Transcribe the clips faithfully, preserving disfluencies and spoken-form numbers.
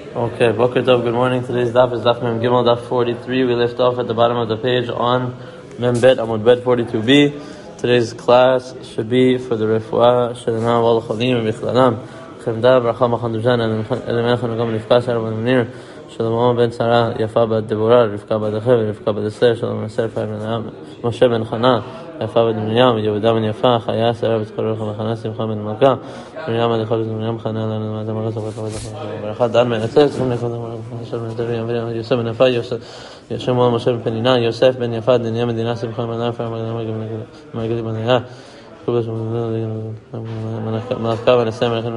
Okay, Boker Tov, good morning. Today's daf is daf Mem Gimel, daf forty-three. We left off at the bottom of the page on Mem Bet, Amud Bet forty-two b. Today's class should be for the Refuah, Shalana, Wal Chalim, and Bichlalam. Chemda, Bracha, Machan Dujan, Elimelech, Nagam, Rivka, Shara, Ben Munir, Shlomo ben Sarah, Yafa, Bat Deborah, Rivka, Bat Achev, Rivka, Bat Esther, Shalom, Aser, Moshe ben Chana, Yafa, Ben Miriam, Yehuda ben Yafa, Chaya, Sarah, Bet Korach, Machana, Simcha, Ben Malka, Miriam, Adechol, Miriam, Chana, Lana, Mazamara, Zabaka, Barakah, Dan, Ben Esther, Tzum, Nechon, Hashem, Ben Teri, Miriam, Yosef ben Yafa, Yosef, Yoshem, Moshe ben Penina, Yosef ben Yafa, Denya, Medina, Simcha, Ben Lafa, Magadi, Magadi, Magadi, מלאכה ונסה מלאכן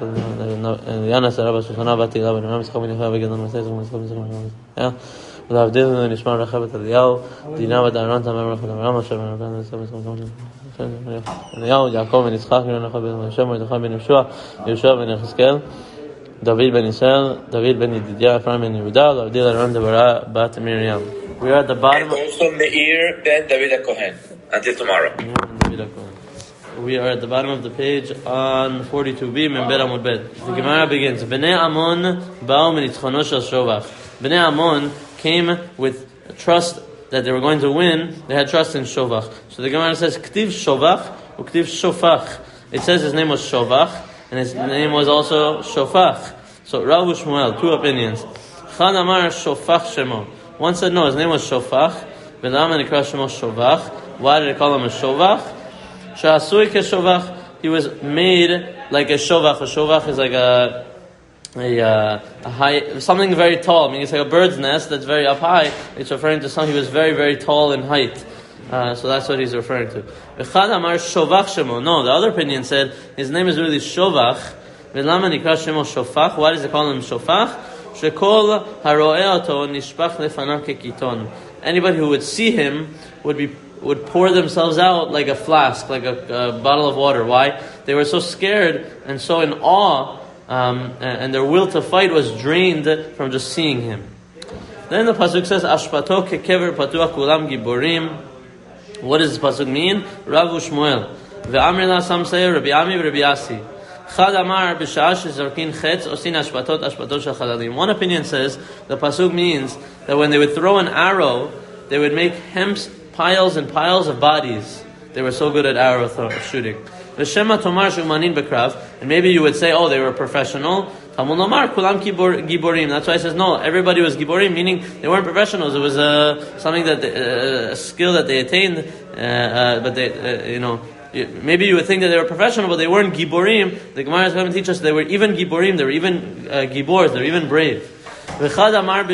יאנה סרבה שושנה באתי לה ונאמר משחק מניחה וגדול מסע זכו משחק משחק משחק ולהבדיל נשמע רחבת אליהו דינה ודארון תאמר מלאכת אברהם אשר ונתן נסע משחק משחק אליהו יעקב בן יצחק יונה בן משה מרדכי בן יהושע יהושע בן יחזקאל דוד בן ישראל דוד בן ידידיה אפרים בן יהודה להבדיל אהרון דברה בת מרים. We are at the bottom. And also Meir ben David HaKohen until tomorrow. We are at the bottom of the page on forty-two b, Membed Amud Bet. The Gemara begins, Bnei Ammon ba'u menitzchono shel Shovach. Bnei Ammon came with trust that they were going to win. They had trust in Shovach. So the Gemara says, Ktiv Shovach, Uktiv Shofach. It says his name was Shovach, and his name was also Shofach. So Rav Shmuel, two opinions. Chad Amar Shofach Shemo. One said no, his name was Shofach. V'lama nikra Shemo Shovach. Why did they call him a Shovach? Sha'asui ke-shovach, he was made like a shovach. A shovach is like a, a, a high, something very tall. I mean, it's like a bird's nest that's very up high. It's referring to something he was very, very tall in height. Uh, so that's what he's referring to. V'chad amar shovach shemo. No, the other opinion said his name is really Shovach. V'lama nikra shemo Shofach. Why does it call him Shofach? Shekol haro'eh oto nishpach lefanav kekiton. Anybody who would see him would be would pour themselves out like a flask, like a, a bottle of water. Why? They were so scared and so in awe, um, and their will to fight was drained from just seeing him. Then the pasuk says, "Ashpato kekever patuach kulam giborim." What does this pasuk mean? Rav Shmuel, ve'amri la samsei Rabbi Ami Rabbi Yasi. Chad amar b'sha'ash zarkin chetz osin ashpatot ashpatot shel chalalim. One opinion says the pasuk means that when they would throw an arrow, they would make hemps piles and piles of bodies. They were so good at arrow throw, shooting. V'shema tomar shumanin bekrav. And maybe you would say, oh, they were professional. Talmud lomar kulam giborim. That's why it says no. Everybody was giborim, meaning they weren't professionals. It was uh, something that they, uh, a skill that they attained. Uh, uh, but they, uh, you know, maybe you would think that they were professional, but they weren't giborim. The Gemara is going to teach us they were even giborim. They were even uh, gibors. They were even brave. And the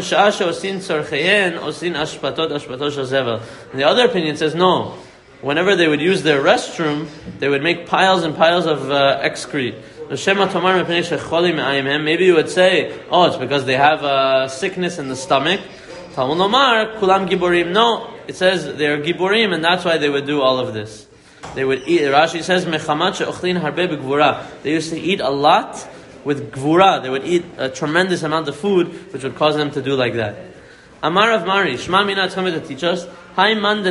other opinion says no. Whenever they would use their restroom, they would make piles and piles of uh, excrete. Maybe you would say, oh, it's because they have a sickness in the stomach. No, it says they're giborim, and that's why they would do all of this. They would eat. Rashi says, they used to eat a lot with gvura. They would eat a tremendous amount of food, which would cause them to do like that. Amar of Mari, Shema Mina is coming to teach us. Anybody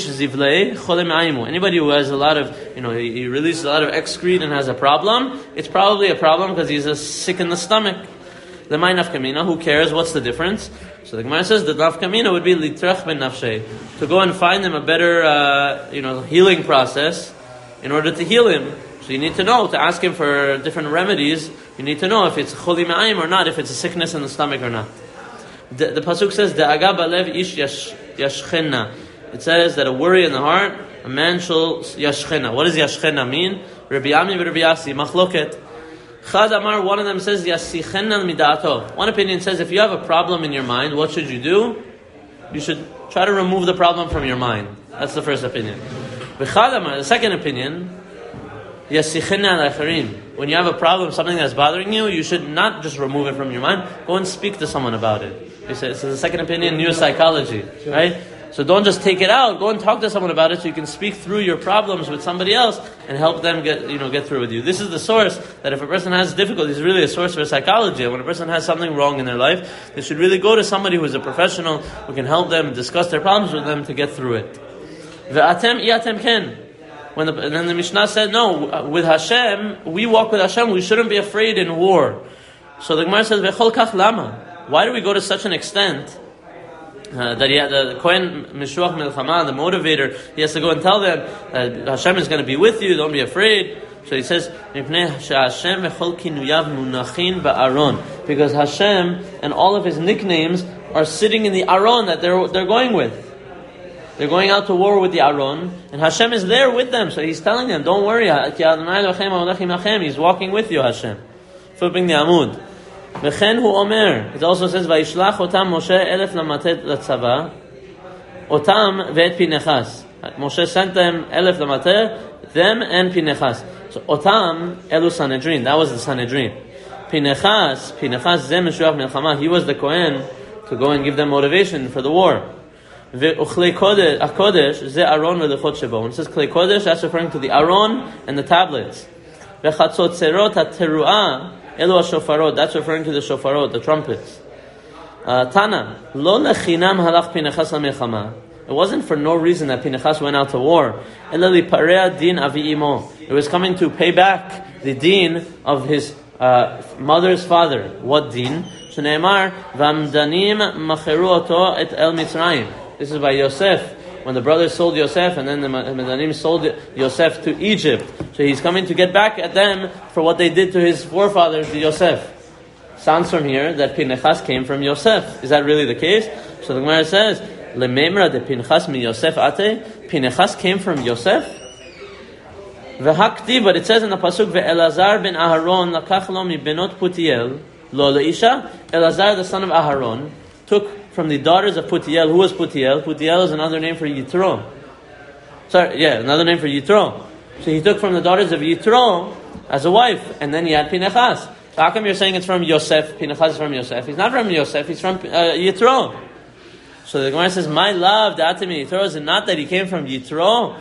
who has a lot of, you know, he, he releases a lot of excrete and has a problem, it's probably a problem because he's uh, sick in the stomach. The Mai Nafkamina, who cares? What's the difference? So the Gemara says the Nafkamina would be litrach ben nafshay, to go and find him a better, uh, you know, healing process in order to heal him. So you need to know, to ask him for different remedies, you need to know if it's choli me'ayim or not, if it's a sickness in the stomach or not. The, the pasuk says, "Da'aga balev ish yashchena." It says that a worry in the heart, a man shall yashchena. What does yashchena mean? Rabbi Ami v'Rabbi Yasi, machloket. Chad Amar, one of them says, yasichena midato. One opinion says, if you have a problem in your mind, what should you do? You should try to remove the problem from your mind. That's the first opinion. V'chad Amar, the second opinion, when you have a problem, something that's bothering you, you should not just remove it from your mind. Go and speak to someone about it. So the second opinion, neuropsychology, right? So don't just take it out. Go and talk to someone about it, so you can speak through your problems with somebody else and help them get, you know, get through with you. This is the source that if a person has difficulties, really a source for psychology. When a person has something wrong in their life, they should really go to somebody who is a professional who can help them discuss their problems with them to get through it. Ve'atem iatem ken. When the, then the Mishnah said, no, with Hashem, we walk with Hashem, we shouldn't be afraid in war. So the Gemara says, "V'chol kach lama." Why do we go to such an extent uh, that he had, the Kohen Mishuach Milchama, the motivator, he has to go and tell them uh, Hashem is going to be with you. Don't be afraid. So he says, because Hashem and all of His nicknames are sitting in the Aron that they're they're going with. They're going out to war with the Aron, and Hashem is there with them. So He's telling them, don't worry. He's walking with you, Hashem. Flipping the Amud. V'chen hu omer. It also says, Vayishlach otam Moshe elef lamatet latzava, otam ve'et Pinechas. Moshe sent them elef lamatet, them and Pinechas. So otam elu Sanhedrin. That was the Sanhedrin. Pinechas, Pinechas zeh Meshuach Milchama. He was the Kohen to go and give them motivation for the war. Ve'uchlei kodesh ze Aron ve'lechot shebo. When it says klei kodesh, that's referring to the Aron and the tablets. Ve'chatzotzerot ha'teruah elu ha'shofarot. That's referring to the shofarot, the trumpets. Uh, Tana lo lechinam halach Pinechas ha'milchama. It wasn't for no reason that Pinechas went out to war. Ela lipareah din avi imo. It was coming to pay back the din of his uh, mother's father. What din? Shneimar v'amdanim macheru oto et el Mitzrayim. This is by Yosef, when the brothers sold Yosef, and then the Madanim sold Yosef to Egypt. So he's coming to get back at them for what they did to his forefathers, the Yosef. Sounds from here that Pinechas came from Yosef. Is that really the case? So the Gemara says, "Lememra de Pinechas mi Yosef ate." Pinechas came from Yosef. V'hakti, but it says in the pasuk, "Ve'elazar ben Aharon lakach lo mi benot Putiel lo leisha." Elazar, the son of Aharon, took from the daughters of Putiel. Who was Putiel? Putiel is another name for Yitro. Sorry, yeah, another name for Yitro. So he took from the daughters of Yitro as a wife, and then he had Pinechas. So how come you're saying it's from Yosef? Pinechas is from Yosef. He's not from Yosef. He's from uh, Yitro. So the Gemara says, "My love, Datimi Yitro, is it not that he came from Yitro?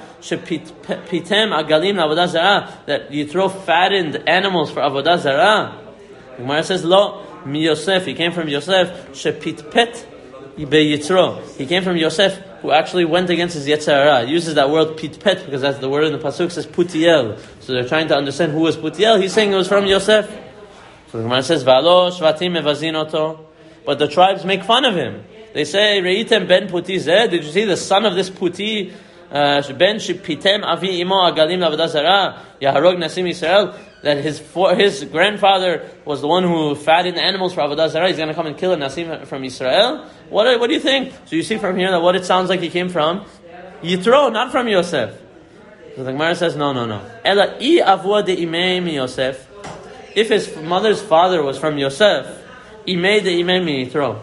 Shepitem agalim avodah zarah, that Yitro fattened animals for avodah zarah." The Gemara says, "Lo mi Yosef." He came from Yosef. Shepitpet be Yitro. He came from Yosef, who actually went against his Yetzer Hara. He uses that word pitpet because that's the word in the pasuk says Putiel. So they're trying to understand who was Putiel. He's saying it was from Yosef. So the Gemara says, "Valo shvatim mevazin oto," but the tribes make fun of him. They say, "Reitem ben Puti zeh." Did you see the son of this Puti? Ben shipitem avi imo agalim la'avodah zarah yaharog nasim Yisrael. That his for, his grandfather was the one who fattened animals for avodah zarah. He's going to come and kill a nasim from Israel. What what do you think? So you see from here that what it sounds like he came from Yitro, not from Yosef. So the Gemara says, no, no, no. Ela I avua de imei mi Yosef. If his mother's father was from Yosef, imei de imei mi Yitro.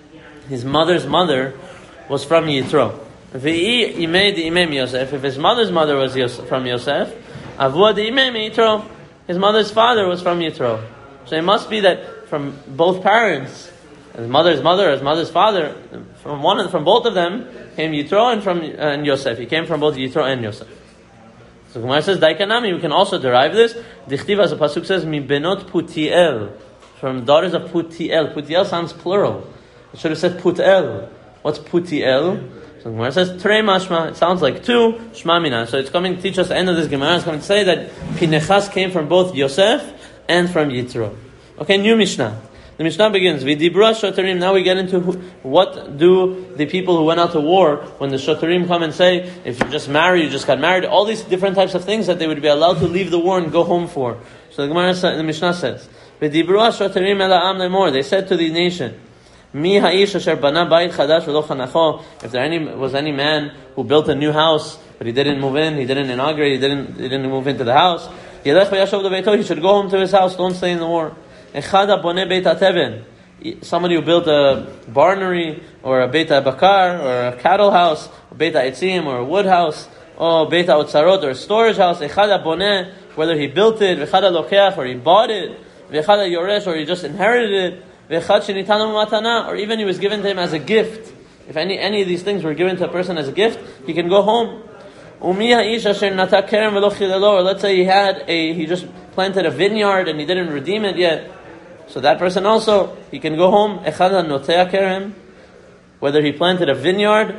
His mother's mother was from Yitro. V'i imei de imei mi Yosef. If his mother's mother was Yosef, from Yosef, avua de imei mi Yitro. His mother's father was from Yitro. So it must be that from both parents, his mother's mother, his mother's father, from one of, from both of them came Yitro and from uh, and Yosef. He came from both Yitro and Yosef. So Gemara says, Daikanami, we can also derive this. Dichtiv, as the pasuk says, Mi benot Putiel, from daughters of Putiel. Putiel sounds plural. It should have said Putel. What's Putiel? So Gemara says, Trei mashma, it sounds like two, shma mina. So it's coming to teach us the end of this Gemara. It's coming to say that Pinechas came from both Yosef and from Yitro. Okay, new Mishnah. The Mishnah begins, V'dibra shotarim. Now we get into who, what do the people who went out to war, when the shotarim come and say, if you just married, you just got married, all these different types of things that they would be allowed to leave the war and go home for. So the Gemara, the Mishnah says, V'dibra shotarim ela am lemor. They said to the nation, Mi ha'ish asher bana bayit chadash v'lo chanacho. If there any was any man who built a new house, but he didn't move in, he didn't inaugurate, he didn't he didn't move into the house, yelech v'yashav lebeito, he should go home to his house. Don't stay in the war. Echad boneh beit hateven. Somebody who built a barnery or a beit bakar or a cattle house, a beit ha'etzim or a wood house, or beit ha'otzarot or a storage house. Echad boneh, whether he built it, v'echad lokeach, or he bought it, v'echad yoresh, or he just inherited it. Or even he was given to him as a gift. If any any of these things were given to a person as a gift, he can go home. Or let's say he had a he just planted a vineyard and he didn't redeem it yet. So that person also, he can go home. Whether he planted a vineyard,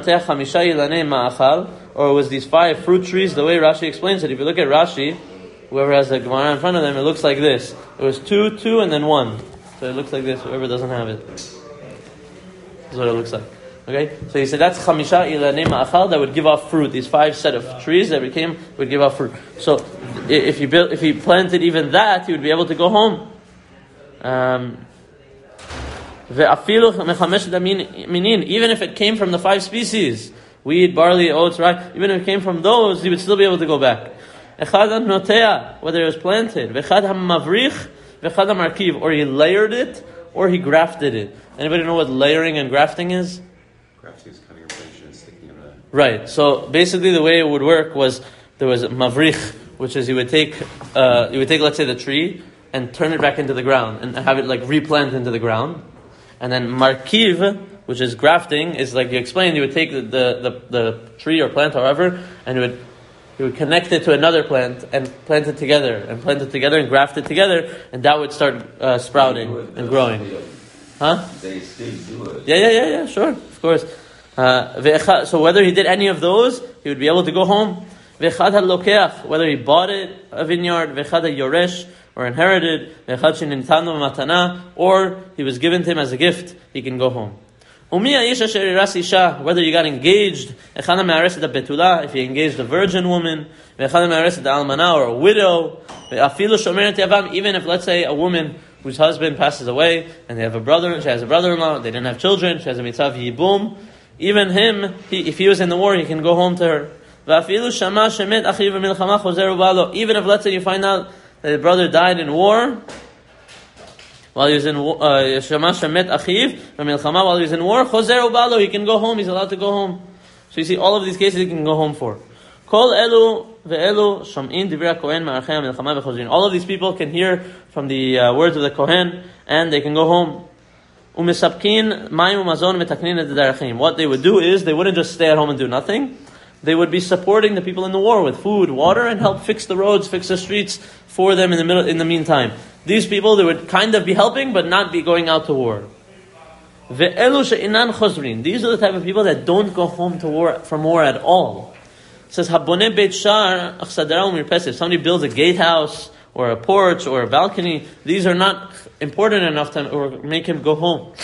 or it was these five fruit trees, the way Rashi explains it. If you look at Rashi, whoever has the Gemara in front of them, it looks like this. It was two, two, and then one. So it looks like this. Whoever doesn't have it, this is what it looks like. Okay, so he said that's chamisha ilanei ma'achal that would give off fruit. These five set of trees that became would give off fruit. So if you built, if he planted even that, he would be able to go home. Um, even if it came from the five species, wheat, barley, oats, rye, even if it came from those, he would still be able to go back. Whether it was planted, or he layered it, or he grafted it. Anybody know what layering and grafting is? Grafting is cutting a branch and sticking it in. Right. So basically, the way it would work was there was mavrich, which is you would take, uh, you would take, let's say, the tree and turn it back into the ground and have it like replant into the ground, and then markiv, which is grafting, is like you explained. You would take the the, the tree or plant, however, and you would you would connect it to another plant and plant it together and plant it together and graft it together, and that would start uh, sprouting and growing. Huh? They still do it. Yeah, yeah, yeah, yeah, sure, of course. Uh, so whether he did any of those, he would be able to go home. Whether he bought it, a vineyard, yoresh, or inherited, or he was given to him as a gift, he can go home. Whether you got engaged, if you engaged a virgin woman, or a widow, even if, let's say, a woman whose husband passes away, and they have a brother, she has a brother-in-law, they didn't have children, she has a mitzav yibum, even him, he, if he was in the war, he can go home to her. Even if, let's say, you find out that the brother died in war, while he was in war, uh, while he was in war, he can go home, he's allowed to go home. So you see, all of these cases he can go home for. All of these people can hear from the uh, words of the Kohen, and they can go home. What they would do is, they wouldn't just stay at home and do nothing. They would be supporting the people in the war with food, water, and help fix the roads, fix the streets for them in the middle. In the meantime, these people, they would kind of be helping, but not be going out to war. These are the type of people that don't go home to war from war at all. It says, if somebody builds a gatehouse or a porch or a balcony, these are not important enough to or make him go home.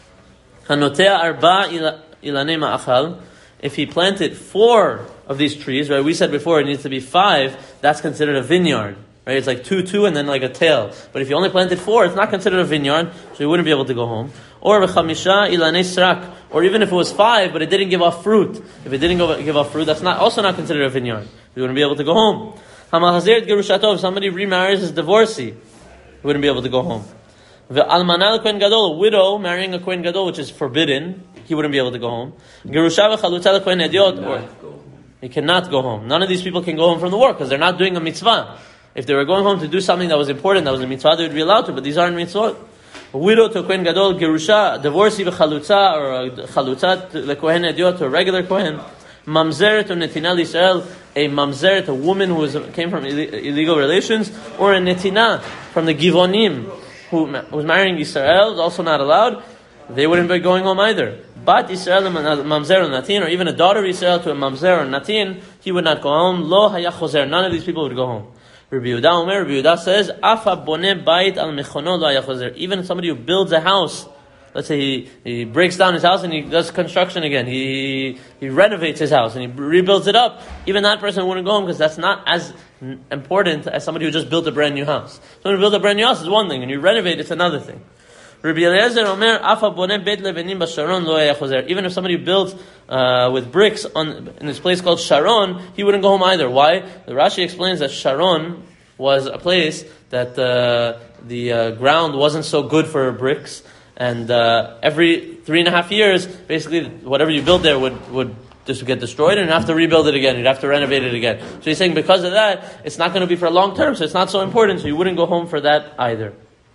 If he planted four of these trees, right? We said before it needs to be five. That's considered a vineyard, right? It's like two, two, and then like a tail. But if you only planted four, it's not considered a vineyard, so you wouldn't be able to go home. Or v'chamisha ilanei srak, or even if it was five, but it didn't give off fruit. If it didn't go, give off fruit, that's not also not considered a vineyard. You wouldn't be able to go home. Hamahazir gerushato, if somebody remarries his divorcee, he wouldn't be able to go home. V'almanal kohen gadol, a widow marrying a kohen gadol, which is forbidden, he wouldn't be able to go home. Gerusha v'chalutza kohen ediot, or he cannot go home. None of these people can go home from the war because they're not doing a mitzvah. If they were going home to do something that was important, that was a mitzvah, they would be allowed to, but these aren't mitzvot. A widow to a kohen gadol, gerusha, divorcee v'chalutza, or a chalutza to the kohen ediot, to a regular kohen. Mamzeret or netina l'Yisrael, a mamzeret, a woman who was, came from Ill- illegal relations, or a netina from the givonim, who was marrying Yisrael, is also not allowed. They wouldn't be going home either. But Yisrael, mamzer or natin, or even a daughter of Yisrael to a mamzer or natin, he would not go home. Lo haya chozer, none of these people would go home. Rabbi Yehuda Omer, Rabbi Yehuda says, Afa boneh bayit al mechono lo haya chozer. Even somebody who builds a house, let's say he, he breaks down his house and he does construction again, he he renovates his house and he rebuilds it up, even that person wouldn't go home because that's not as important as somebody who just built a brand new house. Somebody who built a brand new house is one thing, and you renovate, it's another thing. Rabbi Eliezer Omer, Afa boneh beit levenim b'Sharon lo haya chozer. Even if somebody builds uh, with bricks on in this place called Sharon, he wouldn't go home either. Why? The Rashi explains that Sharon was a place that uh, the uh, ground wasn't so good for bricks, and uh, every three and a half years, basically, whatever you build there would would just get destroyed, and you have to rebuild it again. You'd have to renovate it again. So he's saying because of that, it's not going to be for a long term, so it's not so important. So you wouldn't go home for that either.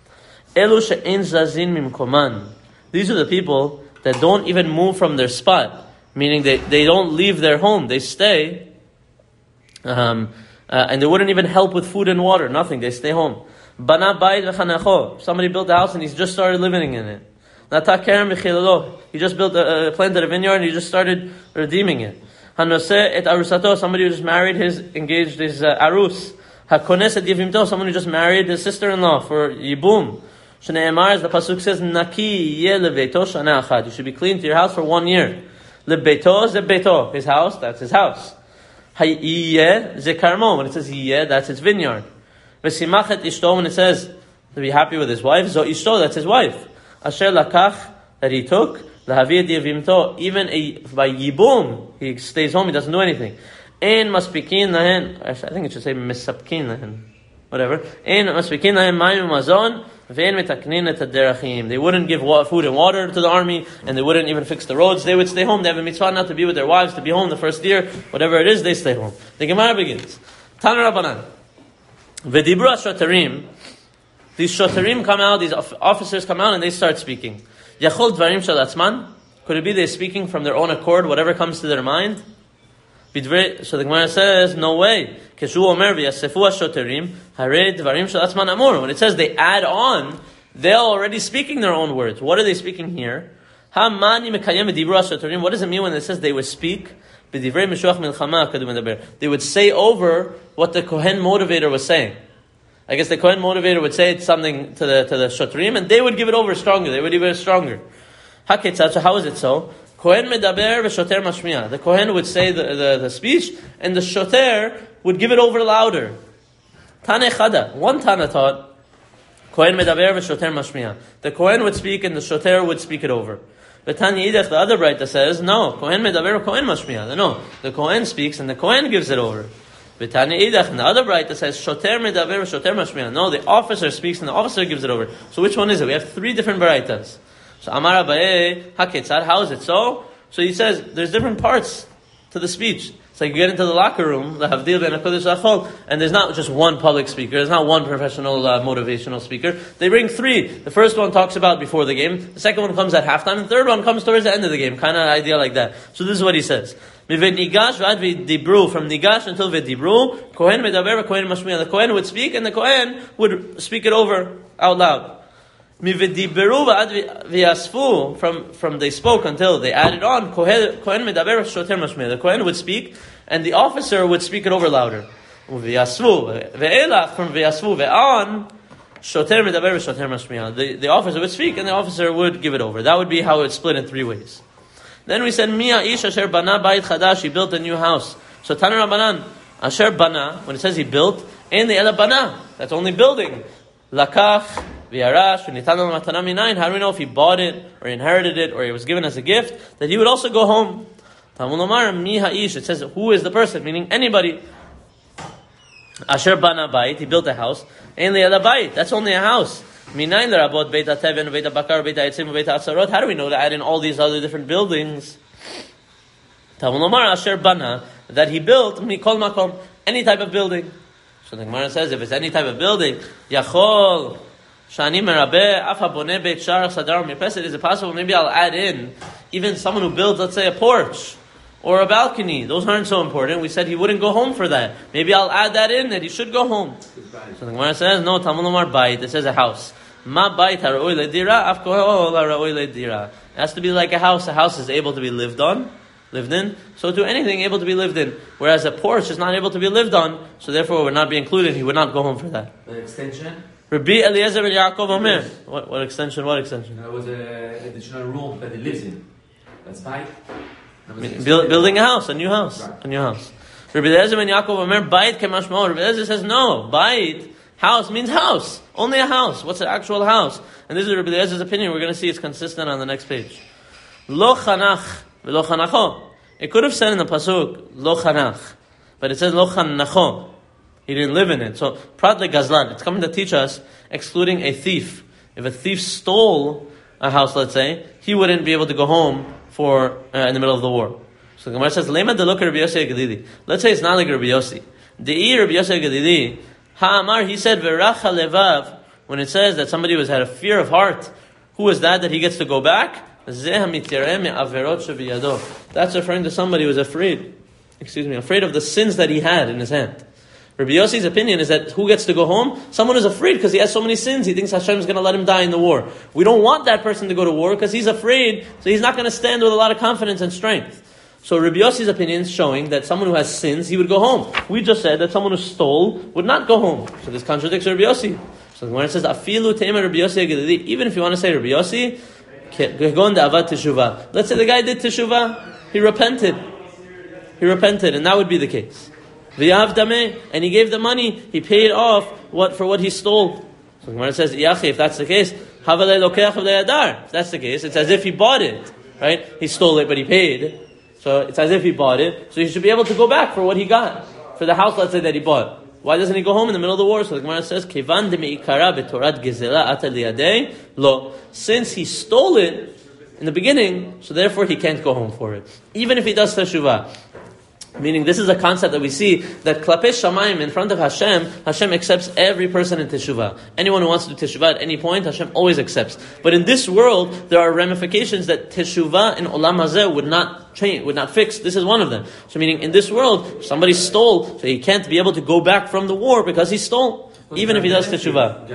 Elu she'en zazin mimkoman. These are the people that don't even move from their spot, meaning they, they don't leave their home, they stay, um, uh, and they wouldn't even help with food and water, nothing, they stay home. Bana bayit v'chanecho. Somebody built a house and he's just started living in it. Nata kerem v'chilelo. He just built a, uh, planted a vineyard and he just started redeeming it. Hanoseh et arusato. Somebody who just married his, engaged his uh, arus. Hakones et yevimto, someone who just married his sister-in-law for yibum. Shneimar, as the pasuk says, Naki yeh lebeito shana achad. You should be clean to your house for one year. Lebeito ze beito, his house, that's his house. Hayeh ze karmo, when it says yeh, that's his vineyard. V'simach et ishto, when it says to be happy with his wife, zo ishto, that's his wife. Asher lakach, that he took, lahavi et yevimto, even a, by yibum, he stays home, he doesn't do anything. Ein maspikin lahen, I think it should say misapkin lahen, whatever. Ein maspikin lahen mayim mazon, ve'en metaknin et haderachim. They wouldn't give food and water to the army, and they wouldn't even fix the roads. They would stay home. They have a mitzvah not to be with their wives, to be home the first year, whatever it is, they stay home. The Gemara begins. Tana Rabbanan. V'dibru ha-shotarim. These shotarim come out, these officers come out, and they start speaking. Yachol dvarim shel atzman. Could it be they're speaking from their own accord, whatever comes to their mind? So the Gemara says, no way. When it says they add on, they're already speaking their own words. What are they speaking here? What does it mean when it says they would speak? They would say over what the Kohen motivator was saying. I guess the Kohen motivator would say something to the to the shotrim, and they would give it over stronger. They would give it stronger. So how is it so? Kohen medaber v'shoter mashmiya. The Kohen would say the, the, the speech, and the shoter would give it over louder. Tane chada. One Tana taught, Kohen medaber v'shoter mashmiya. The Kohen would speak, and the shoter would speak it over. But Tanya Yidach, the other Braita says, no, Kohen medaber, Kohen mashmiya. No, the Kohen speaks, and the Kohen gives it over. But Tanya Yidach, and the other Braita says, shoter medaber v'shoter mashmiya. No, the officer speaks, and the officer gives it over. So which one is it? We have three different Braitas. So Amar Abaye, Haketzad, how is it so? So he says, there's different parts to the speech. It's like you get into the locker room, the Havdil ben HaKodesh Achol, and there's not just one public speaker, there's not one professional uh, motivational speaker. They bring three. The first one talks about before the game, the second one comes at halftime, and the third one comes towards the end of the game. Kind of idea like that. So this is what he says. From Nigash until V'dibru, Kohen medaber, Kohen mashmiya. The Kohen would speak, and the Kohen would speak it over out loud. From from they spoke until they added on, Kohen medaber shoter mashmiya. The Kohen would speak, and the officer would speak it over louder. From v'yasvu ve'an, shoter medaber shoter mashmiya. The the officer would speak, and the officer would give it over. That would be how it's split in three ways. Then we said, Mia ish asher bana bayit chadash. He built a new house. So Tana Rabbanan, asher bana, when it says he built, and the ela bana, that's only building. Lakach. How do we know if he bought it, or inherited it, or he was given as a gift, that he would also go home? It says, who is the person? Meaning anybody. Asher bana bayit, he built a house. And the other bayit, that's only a house. How do we know to add in all these other different buildings? Asher bana, that he built, any type of building. So the Gemara says, if it's any type of building, Yachol, Shani merabeh, afa boneh beit shar sadar mirpeset. Is it possible? Maybe I'll add in even someone who builds, let's say, a porch or a balcony. Those aren't so important. We said he wouldn't go home for that. Maybe I'll add that in that he should go home. So the Gemara says, no, Talmud Lomar bayit. It says a house. Ma bayit haroi ledira, af kohol haroi ledira. It has to be like a house. A house is able to be lived on, lived in. So to anything able to be lived in. Whereas a porch is not able to be lived on, so therefore it would not be included. He would not go home for that. The extension. Rabbi Eliezer ben Yaakov Omer. What, what extension? What extension? That was an additional room that he lives in. That's fine. Build, building a house, a new house, right. a new house. Rabbi Eliezer ben Yaakov Omer, Bayit kemashmo. Rabbi Eliezer says no. Bayit, house means house. Only a house. What's an actual house? And this is Rabbi Eliezer's opinion. We're going to see it's consistent on the next page. Lo chanach v'lo chanacho. It could have said in the pasuk lo chanach, but it says lo chanacho. He didn't live in it. So, prat le gazlan. It's coming to teach us, excluding a thief. If a thief stole a house, let's say, he wouldn't be able to go home for uh, in the middle of the war. So the Gemara says, Lema de look Rabbi Yossi Gadidi. Let's say it's not like Rabbi Yossi. De'i Rabbi Yossi Gadidi, ha'amar, he said, v'racha levav, when it says that somebody was had a fear of heart, who is that that he gets to go back? That's referring to somebody who was afraid, excuse me, afraid of the sins that he had in his hand. Rabbi Yossi's opinion is that who gets to go home? Someone who's afraid because he has so many sins. He thinks Hashem is going to let him die in the war. We don't want that person to go to war because he's afraid, so he's not going to stand with a lot of confidence and strength. So Rabbi Yossi's opinion is showing that someone who has sins, he would go home. We just said that someone who stole would not go home. So this contradicts Rabbi Yossi. So when it says, Afilu Tema Rabbi Yossi HaGalili, even if you want to say Rabbi Yossi, let's say the guy did teshuvah, he repented. He repented, and that would be the case. V'yav dameh, and he gave the money, he paid off what for what he stole. So when it says, Yachi, if that's the case, if that's the case, it's as if he bought it, right? He stole it, but he paid. So it's as if he bought it. So he should be able to go back for what he got. For the house, let's say, that he bought. Why doesn't he go home in the middle of the war? So the Gemara says, Kevan de meikara betorat gezela ata liyadei lo. Since he stole it in the beginning, so therefore he can't go home for it. Even if he does teshuvah. Meaning, this is a concept that we see, that klapei shamayim, in front of Hashem, Hashem accepts every person in teshuvah. Anyone who wants to do teshuvah at any point, Hashem always accepts. But in this world, there are ramifications that teshuvah in olam hazeh would not change, would not fix. This is one of them. So meaning, in this world, somebody stole, so he can't be able to go back from the war because he stole, well, even if he does teshuvah.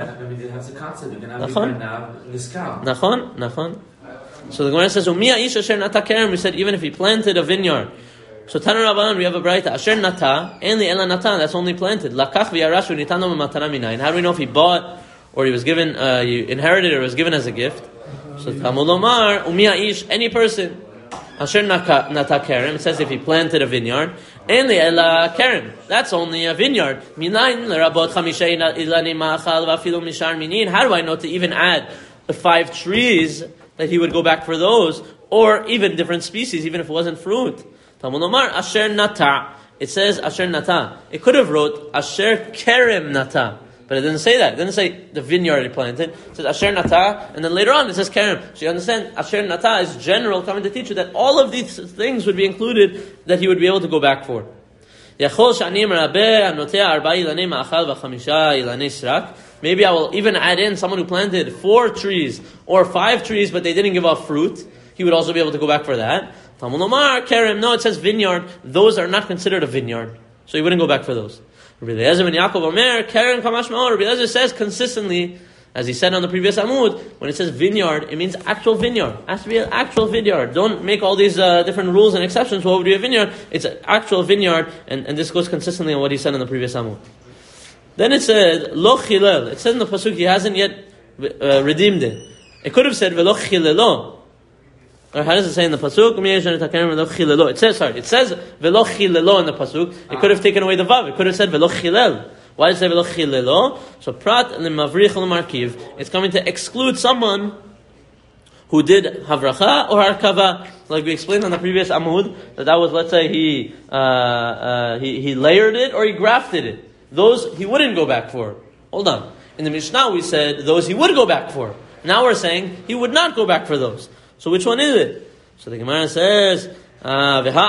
Nachon, nachon. So the Gemara says, Umiya ish asher nata kerem, we said, even if he planted a vineyard. So Tanu Rabbanan, we have a braita. Asher nata, and the ela nata, that's only planted. Lakach v'yarashu nitano matana minayin. How do we know if he bought, or he was given, uh, he inherited, or was given as a gift? So Talmud Lomar, umiya ish, any person. Asher nata kerem, it says if he planted a vineyard. And the ela kerem, that's only a vineyard. Minayin l'rabot chamisha ilani ma'achal v'afilu mishar minin. How do I know to even add the five trees that he would go back for those, or even different species, even if it wasn't fruit? Talmud Omar, Asher Nata. It says Asher Nata. It could have wrote Asher Kerem Nata. But it didn't say that. It didn't say the vineyard he planted. It says Asher Nata, and then later on it says Kerem. So you understand, Asher Nata is general, coming to teach you that all of these things would be included that he would be able to go back for. Maybe I will even add in someone who planted four trees or five trees, but they didn't give off fruit. He would also be able to go back for that. Talmud Omar, Kerem, no, it says vineyard. Those are not considered a vineyard. So he wouldn't go back for those. Rabbi Eliezer ben Yaakov Omer, Kerem Kamash Ma'or. Rabbi Eliezer says consistently, as he said on the previous Amud, when it says vineyard, it means actual vineyard. It has to be an actual vineyard. Don't make all these uh, different rules and exceptions for what would be a vineyard. It's an actual vineyard, and, and this goes consistently on what he said in the previous Amud. Then it said, Lo Chilel. It says in the Pasuk, he hasn't yet uh, redeemed it. It could have said, Velo Chilelo. Or how does it say in the pasuk? It says, sorry, it says velo chilelo in the pasuk. It could have taken away the vav. It could have said velo chilel. Why does it say velo chilelo? So prat l'mavrich l'markiv. It's coming to exclude someone who did havracha or harkava, like we explained on the previous amud. That that was, let's say, he uh, uh, he he layered it or he grafted it. Those he wouldn't go back for. Hold on. In the Mishnah we said those he would go back for. Now we're saying he would not go back for those. So which one is it? So the Gemara says, uh, we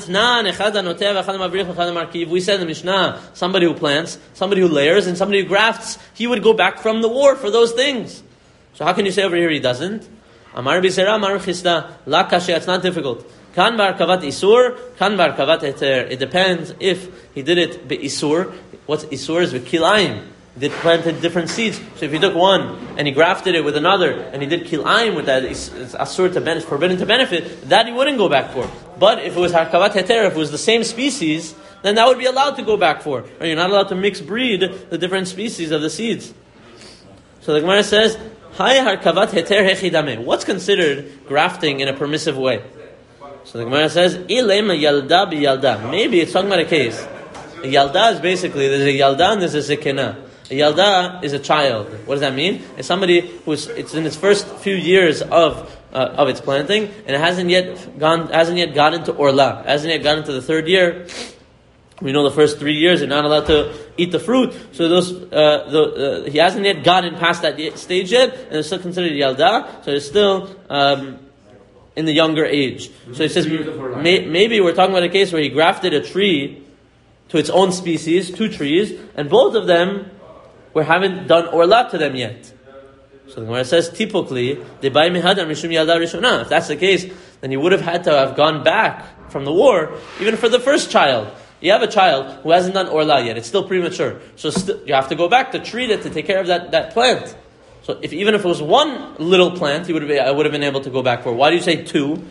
said in the Mishnah, somebody who plants, somebody who layers, and somebody who grafts, he would go back from the war for those things. So how can you say over here he doesn't? It's not difficult. Kan bar kavat isur, kan bar kavat heter. It depends if he did it be isur. What's isur is kilayim. He did planted different seeds. So if he took one and he grafted it with another, and he did kilayim with that, it's, it's asur to benefit, forbidden to benefit, that he wouldn't go back for. But if it was harkavat heter, if it was the same species, then that would be allowed to go back for. Or you're not allowed to mix breed the different species of the seeds. So the Gemara says, Hay harkavat heter hechidame. What's considered grafting in a permissive way? So the Gemara says, Ilema yalda bi yalda. Maybe it's talking about a case. A yalda is basically, there's a yalda and there's a zekena. A yalda is a child. What does that mean? It's somebody who's it's in its first few years of uh, of its planting, and it hasn't yet gone, hasn't yet got into orla, hasn't yet got into the third year. We know the first three years you're not allowed to eat the fruit. So those uh, the, uh, he hasn't yet gotten past that stage yet, and it's still considered yalda. So it's still um, in the younger age. So he says may, maybe we're talking about a case where he grafted a tree to its own species, two trees, and both of them we haven't done orla to them yet. So the Gemara says, typically, if that's the case, then you would have had to have gone back from the war, even for the first child. You have a child who hasn't done orla yet; it's still premature, so st- you have to go back to treat it, to take care of that, that plant. So if even if it was one little plant, he would have been, I would have been able to go back for. Why do you say two?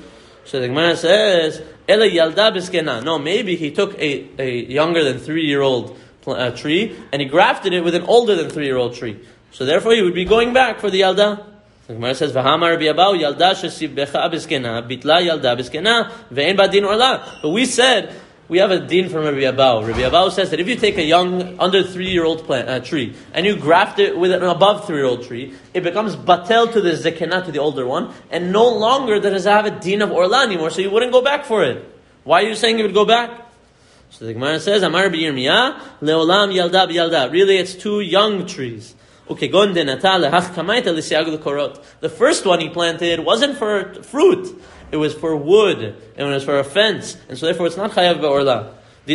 So the Gemara says, Ela yalda biskena. No, maybe he took a, a younger than three-year-old uh, tree and he grafted it with an older than three-year-old tree. So therefore he would be going back for the yalda. The Gemara says, "V'hamar Rabbi Abahu yalda shesibbecha biskena bitla yalda biskena ve'en badin orla." But we said we have a din from Rabbi Abahu. Rabbi Abahu says that if you take a young under three-year-old plant uh, tree and you graft it with an above three-year-old tree, it becomes batel to the zekena, to the older one, and no longer does it have a din of orla anymore. So you wouldn't go back for it. Why are you saying you would go back? So the Gemara says, "Amar Rabbi Yirmiyah leolam yalda b'yalda." Really, it's two young trees. The first one he planted wasn't for fruit; it was for wood, and it was for a fence, and so therefore it's not chayav be'orla.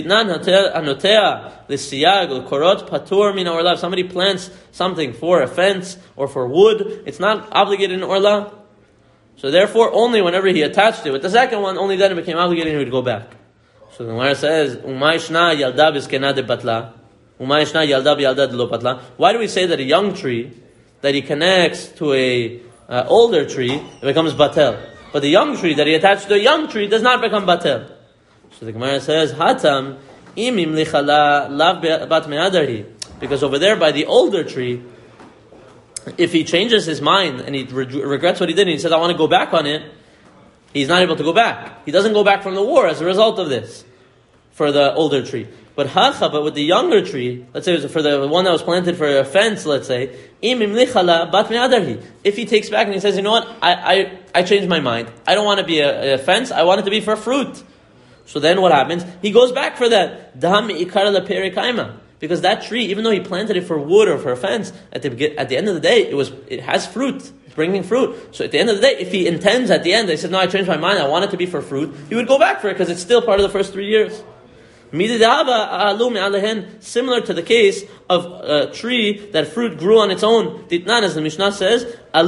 If somebody plants something for a fence or for wood, it's not obligated in orla. So therefore, only whenever he attached it with the second one, only then it became obligated and he would go back. So the Gemara says, "Umayishna yalda biskena de batla." Why do we say that a young tree that he connects to a uh, older tree, it becomes batel, but the young tree that he attached to a young tree does not become batel? So the Gemara says, "Hatam imim lichala lav bat me'adarhi," because over there by the older tree, if he changes his mind and he re- regrets what he did and he says, "I want to go back on it," he's not able to go back. He doesn't go back from the war as a result of this for the older tree. But hacha, but with the younger tree, let's say it was for the one that was planted for a fence, let's say, if he takes back and he says, "You know what, I I, I changed my mind. I don't want to be a, a fence, I want it to be for fruit." So then what happens? He goes back for that. Because that tree, even though he planted it for wood or for a fence, at the at the end of the day, it was it has fruit. It's bringing fruit. So at the end of the day, if he intends at the end, they said, "No, I changed my mind, I want it to be for fruit," he would go back for it because it's still part of the first three years. Similar to the case of a tree that fruit grew on its own. Ditnan, as the Mishnah says,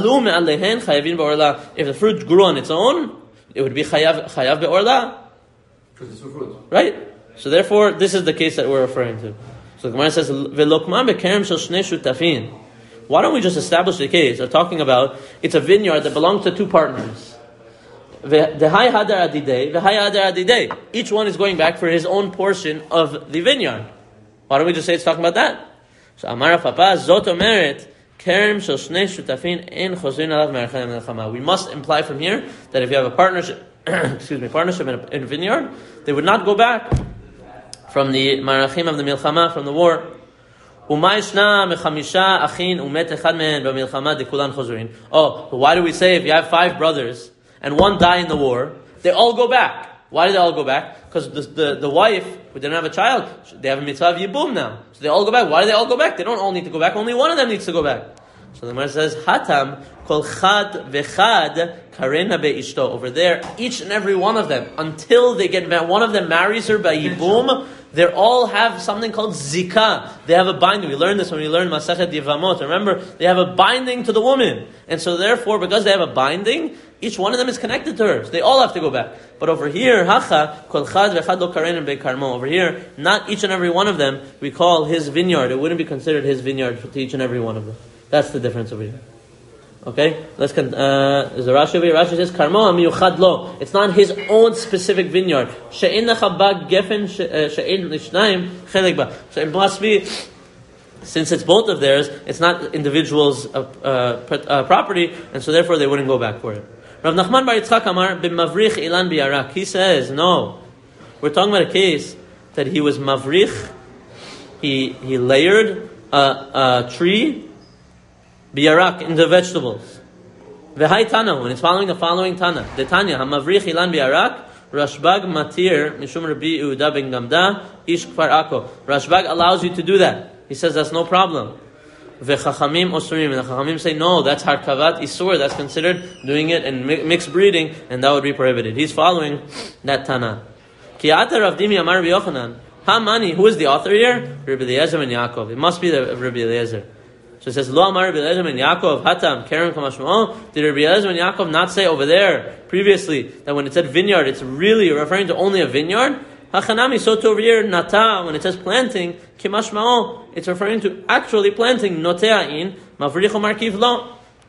if the fruit grew on its own, it would be chayav chayav be'orla. Because it's for fruit. Right? So therefore, this is the case that we're referring to. So the Gemara says, why don't we just establish the case of talking about it's a vineyard that belongs to two partners? Each one is going back for his own portion of the vineyard. Why don't we just say it's talking about that? So Amar Papa Zot Omeret Kerem Shel Shnei Shutafin Ein Chozrin Alav Me'archem Melchama. We must imply from here that if you have a partnership, excuse me, partnership in a, in a vineyard, they would not go back from the marachim of the milchama, from the war. Oh, but why do we say if you have five brothers and one die in the war, they all go back? Why do they all go back? Because the, the, the wife, who didn't have a child, they have a mitzvah of yibum now. So they all go back. Why do they all go back? They don't all need to go back. Only one of them needs to go back. So the Gemara says, Hatam kol chad vechad karena be'ishto. Over there, each and every one of them, until they get married, one of them marries her by yibum, they all have something called zikah. They have a binding. We learned this when we learned Masechet Yevamot. Remember, they have a binding to the woman. And so therefore, because they have a binding, each one of them is connected to her. So they all have to go back. But over here, hacha, kol chad vechad lo karen be'karmo. Over here, not each and every one of them we call his vineyard. It wouldn't be considered his vineyard to each and every one of them. That's the difference over here. Okay? Let's con- uh is the Rashi over here? Rashi says, Karmo amiyuchad lo. It's not his own specific vineyard. She'en lechabag gefen she'en lishnayim chelik ba. So it must be, since it's both of theirs, it's not individuals' uh, uh, uh, property, and so therefore they wouldn't go back for it. Rav Nachman bar Yitzchak Amar b'mavrich ilan biyarak. He says, no, we're talking about a case that he was mavrich. He he layered a, a tree biyarak into vegetables. V'hai tana, when it's following the following tana, the tanya hamavrich ilan biyarak. Rashbag matir mishum Rabbi Yehuda ben Gamda ish kfar Akko. Rashbag allows you to do that. He says that's no problem. V'chachamim osrim, and the chachamim say no, that's harkavat isur, that's considered doing it in mi- mixed breeding, and that would be prohibited. He's following that tana. Ki ata Rav Dimi Amar Rabbi Yochanan. Hamani, who is the author here? Rabbi Eliezer ben Yaakov. It must be the Rabbi Eliezer. So it says, Lo Amar Rabbi Eliezer ben Yaakov, Hatam, Keren Kamashma'o. Did Rabbi Eliezer ben Yaakov not say over there, previously, that when it said vineyard, it's really referring to only a vineyard? Hachanami, so to over here, Nata, when it says planting, Kimashma'o, it's referring to actually planting, Notea'in, Mavricho Markiv Lo.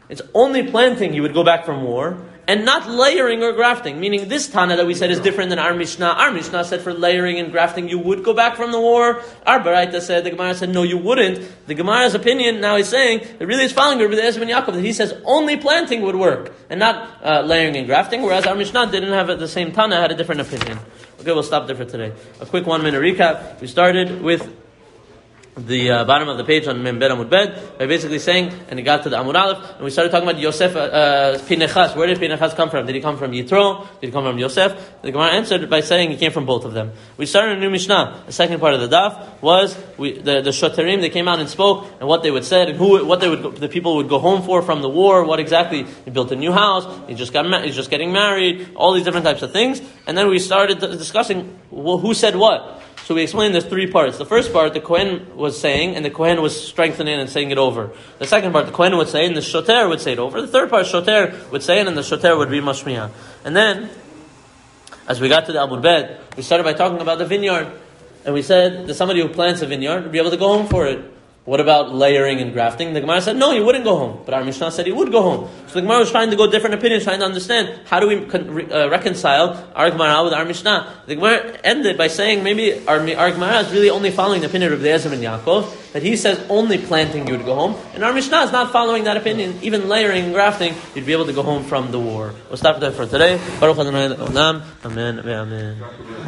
It's only planting you would go back from war, and not layering or grafting. Meaning this Tana that we said is different than our Mishnah. Our Mishnah said for layering and grafting you would go back from the war. Our Baraita said, the Gemara said no, you wouldn't. The Gemara's opinion now is saying that really is following Rabbi Eliezer ben Yaakov, that he says only planting would work and not uh, layering and grafting. Whereas our Mishnah didn't have the same Tana, had a different opinion. Okay, we'll stop there for today. A quick one minute recap. We started with the uh, bottom of the page on Mem Bet Amud Bet by basically saying, and it got to the Amud Aleph, and we started talking about Yosef, uh, uh, Pinechas. Where did Pinechas come from? Did he come from Yitro? Did he come from Yosef? The Gemara answered by saying he came from both of them. We started a new Mishnah. The second part of the daf was we, the the Shoterim. They came out and spoke, and what they would said, and who, what they would, go, the people would go home for from the war. What exactly? He built a new house. He just got, ma- he's just getting married. All these different types of things, and then we started discussing well, who said what. So we explained there's three parts. The first part, the Kohen was saying, and the Kohen was strengthening and saying it over. The second part, the Kohen would say, and the Shoter would say it over. The third part, Shoter would say it, and the Shoter would be Mashmiya. And then, as we got to the Amud Bet, we started by talking about the vineyard. And we said that somebody who plants a vineyard would be able to go home for it. What about layering and grafting? The Gemara said, no, he wouldn't go home. But our Mishnah said he would go home. So the Gemara was trying to go different opinions, trying to understand how do we con- uh, reconcile our Gemara with our Mishnah. The Gemara ended by saying maybe our, our Gemara is really only following the opinion of Rabbi Eliezer ben Yaakov, that he says only planting you would go home. And our Mishnah is not following that opinion. Even layering and grafting, you'd be able to go home from the war. We'll stop there for today. Baruch Adonai Olam. Amen. Amen.